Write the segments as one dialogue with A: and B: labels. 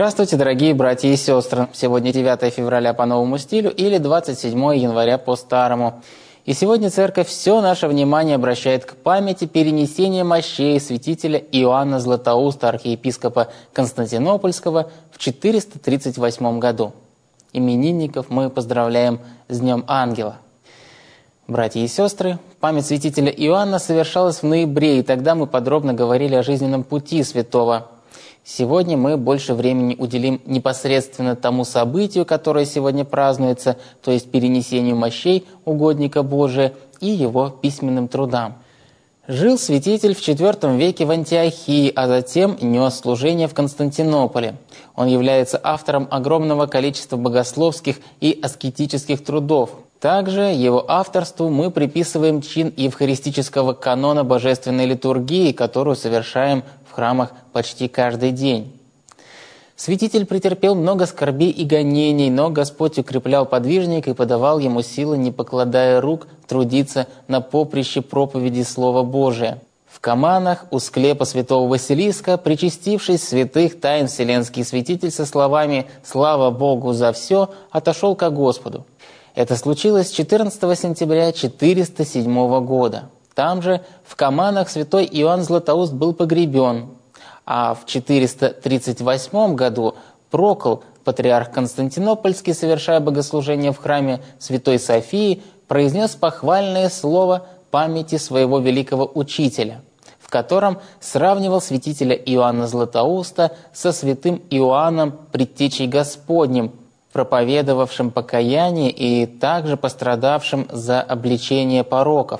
A: Здравствуйте, дорогие братья и сестры! Сегодня 9 февраля по новому стилю или 27 января по старому. И сегодня Церковь все наше внимание обращает к памяти перенесения мощей святителя Иоанна Златоуста, архиепископа Константинопольского, в 438 году. Именинников мы поздравляем с Днем Ангела. Братья и сестры, память святителя Иоанна совершалась в ноябре, и тогда мы подробно говорили о жизненном пути святого. Сегодня мы больше времени уделим непосредственно тому событию, которое сегодня празднуется, то есть перенесению мощей угодника Божия и его письменным трудам. Жил святитель в IV веке в Антиохии, а затем нес служение в Константинополе. Он является автором огромного количества богословских и аскетических трудов. Также его авторству мы приписываем чин евхаристического канона божественной литургии, которую совершаем в храмах почти каждый день. Святитель претерпел много скорбей и гонений, но Господь укреплял подвижника и подавал ему силы, не покладая рук, трудиться на поприще проповеди Слова Божия. В Каманах у склепа святого Василиска, причастившись святых тайн, вселенский святитель со словами «Слава Богу за все» отошел ко Господу. Это случилось 14 сентября 407 года. Там же, в Каманах, святой Иоанн Златоуст был погребен, а в 438 году Прокл, патриарх Константинопольский, совершая богослужение в храме Святой Софии, произнес похвальное слово памяти своего великого учителя, в котором сравнивал святителя Иоанна Златоуста со святым Иоанном, предтечей Господним, проповедовавшим покаяние и также пострадавшим за обличение пороков.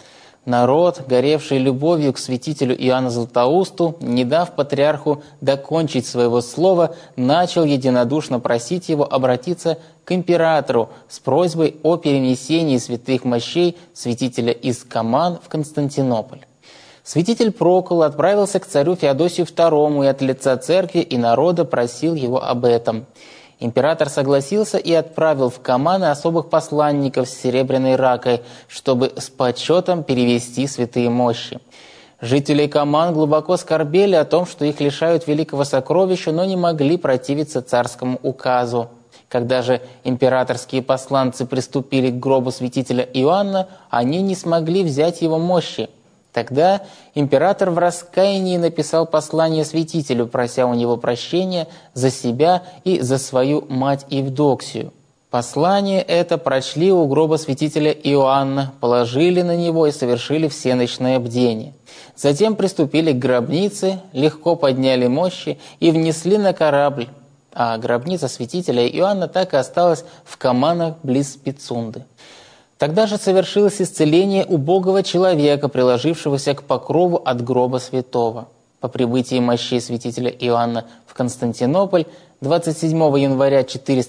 A: Народ, горевший любовью к святителю Иоанну Златоусту, не дав патриарху докончить своего слова, начал единодушно просить его обратиться к императору с просьбой о перенесении святых мощей святителя из Каман в Константинополь. Святитель Прокл отправился к царю Феодосию II и от лица церкви и народа просил его об этом. Император согласился и отправил в Каманы особых посланников с серебряной ракой, чтобы с почетом перевести святые мощи. Жители Каман глубоко скорбели о том, что их лишают великого сокровища, но не могли противиться царскому указу. Когда же императорские посланцы приступили к гробу святителя Иоанна, они не смогли взять его мощи. Тогда император в раскаянии написал послание святителю, прося у него прощения за себя и за свою мать Евдоксию. Послание это прочли у гроба святителя Иоанна, положили на него и совершили всеночное бдение. Затем приступили к гробнице, легко подняли мощи и внесли на корабль, а гробница святителя Иоанна так и осталась в Каманах близ Пицунды. Тогда же совершилось исцеление убогого человека, приложившегося к покрову от гроба святого. По прибытии мощей святителя Иоанна в Константинополь 27 января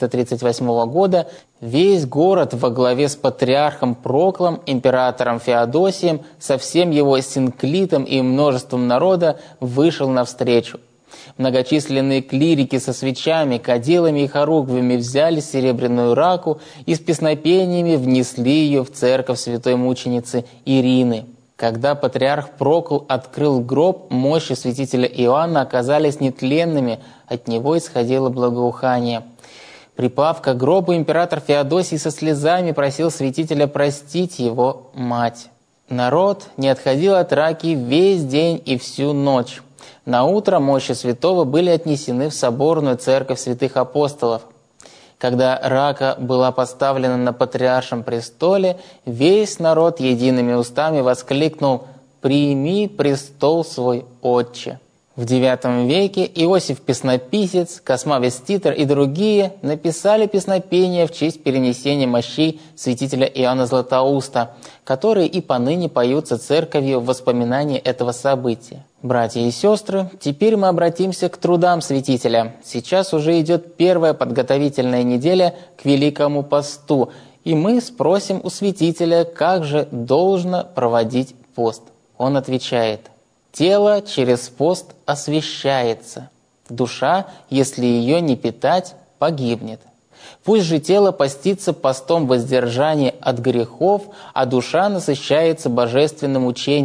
A: 438 года весь город во главе с патриархом Проклом, императором Феодосием, со всем его синклитом и множеством народа вышел навстречу. Многочисленные клирики со свечами, кадилами и хоругвями взяли серебряную раку и с песнопениями внесли ее в церковь святой мученицы Ирины. Когда патриарх Прокл открыл гроб, мощи святителя Иоанна оказались нетленными, от него исходило благоухание. Припав к гробу, император Феодосий со слезами просил святителя простить его мать. Народ не отходил от раки весь день и всю ночь. Наутро мощи святого были отнесены в соборную церковь святых апостолов. Когда рака была поставлена на патриаршем престоле, весь народ едиными устами воскликнул «Прими престол свой, Отче». В IX веке Иосиф Песнописец, Косма Веститер и другие написали песнопения в честь перенесения мощей святителя Иоанна Златоуста, которые и поныне поются церковью в воспоминании этого события. Братья и сестры, теперь мы обратимся к трудам святителя. Сейчас уже идет первая подготовительная неделя к Великому посту, и мы спросим у святителя, как же должно проводить пост. Он отвечает: «Тело через пост освящается. Душа, если ее не питать, погибнет. Пусть же тело постится постом воздержания от грехов, а душа насыщается божественным учением.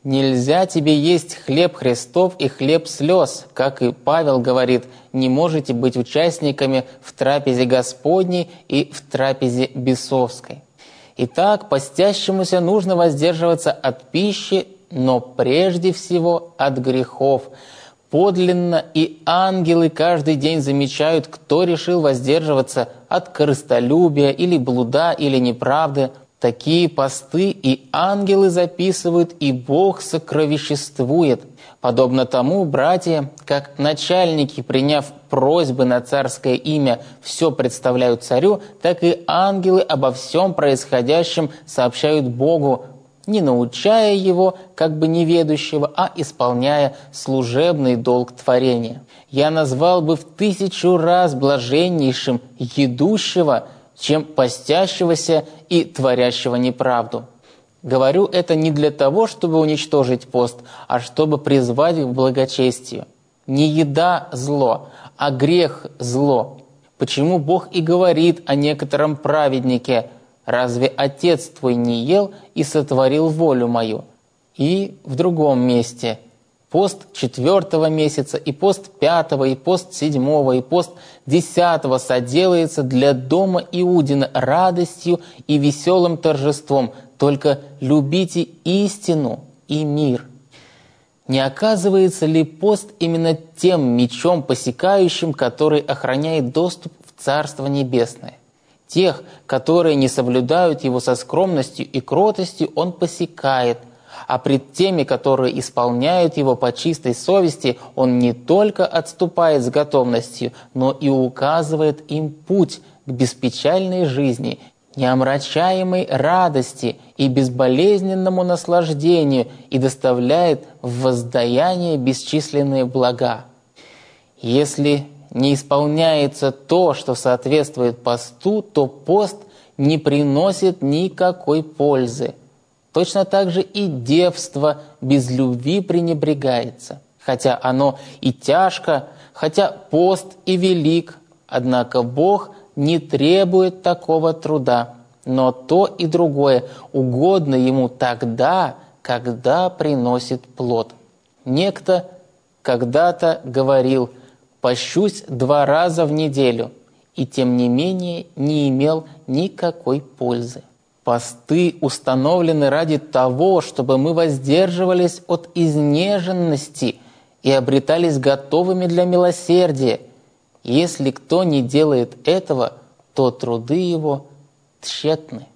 A: Нельзя тебе есть хлеб Христов и хлеб слез, как и Павел говорит, не можете быть участниками в трапезе Господней и в трапезе бесовской. Итак, постящемуся нужно воздерживаться от пищи, но прежде всего от грехов. Подлинно и ангелы каждый день замечают, кто решил воздерживаться от корыстолюбия или блуда или неправды. Такие посты и ангелы записывают, и Бог сокровиществует. Подобно тому, братья, как начальники, приняв просьбы на царское имя, все представляют царю, так и ангелы обо всем происходящем сообщают Богу, не научая его, как бы неведущего, а исполняя служебный долг творения. Я назвал бы в 1000 раз блаженнейшим едущего, чем постящегося и творящего неправду. Говорю это не для того, чтобы уничтожить пост, а чтобы призвать к благочестию. Не еда – зло, а грех – зло. Почему Бог и говорит о некотором праведнике: «Разве Отец твой не ел и сотворил волю мою?» И в другом месте: пост 4 месяца, и пост 5, и пост 7, и пост 10 соделается для дома Иудина радостью и веселым торжеством. Только любите истину и мир. Не оказывается ли пост именно тем мечом посекающим, который охраняет доступ в Царство Небесное? Тех, которые не соблюдают его со скромностью и кротостью, он посекает, а пред теми, которые исполняют его по чистой совести, он не только отступает с готовностью, но и указывает им путь к беспечальной жизни, неомрачаемой радости и безболезненному наслаждению, и доставляет в воздаяние бесчисленные блага. Если не исполняется то, что соответствует посту, то пост не приносит никакой пользы. Точно так же и девство без любви пренебрегается. Хотя оно и тяжко, хотя пост и велик, однако Бог не требует такого труда, но то и другое угодно Ему тогда, когда приносит плод. Некто когда-то говорил: «Пощусь 2 раза в неделю», и тем не менее не имел никакой пользы. Посты установлены ради того, чтобы мы воздерживались от изнеженности и обретались готовыми для милосердия. Если кто не делает этого, то труды его тщетны.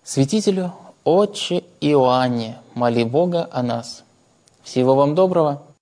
A: Святителю Отче Иоанне, моли Бога о нас. Всего вам доброго.